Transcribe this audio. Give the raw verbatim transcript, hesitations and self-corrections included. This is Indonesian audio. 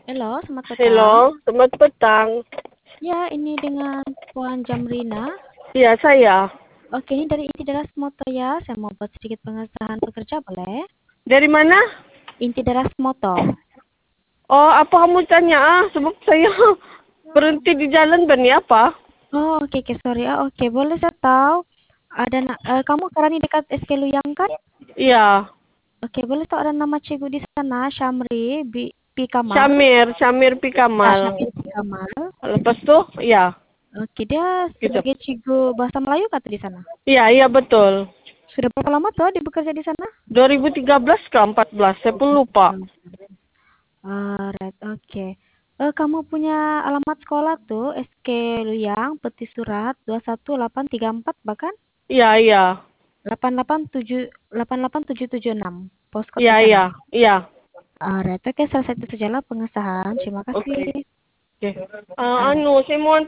Halo, selamat petang. Halo, selamat petang. Ya, ini dengan Puan Jamrina. Iya, saya. Oke, ini dari Inti Deras Moto ya. Saya mau buat sedikit pengesahan pekerja, boleh? Dari mana? Inti Deras Moto. Oh, apa kamu tanya? Ah, sebab saya berhenti di jalan, Bani, apa? Oh, oke, oke, sorry. Ah, oke, boleh saya tahu ada na- eh, kamu sekarang di dekat S K Luyang kan? Iya, Oke, boleh tahu ada nama cikgu di sana, Syamri Bi Pi Kamal. Syamir, Syamir Ah, Pikamal. Syamri Pi Kamal. Lepas tuh, ya, Oke, dia gitu. sebagai cikgu bahasa Melayu kata di sana. Iya, iya betul. Sudah berapa lama tuh dia bekerja di sana? dua ribu tiga belas ke empat belas, saya pun lupa. Alright, oke. Eh, kamu punya alamat sekolah tuh S K Luyang, Peti Surat dua satu delapan tiga empat bahkan Iya, iya, delapan delapan tujuh delapan delapan tujuh tujuh enam postcode iya, di iya, sana. iya. Alright, oke, selesai itu sajalah pengesahan. Terima Oke, kasih. oke. Ah, anu, saya mau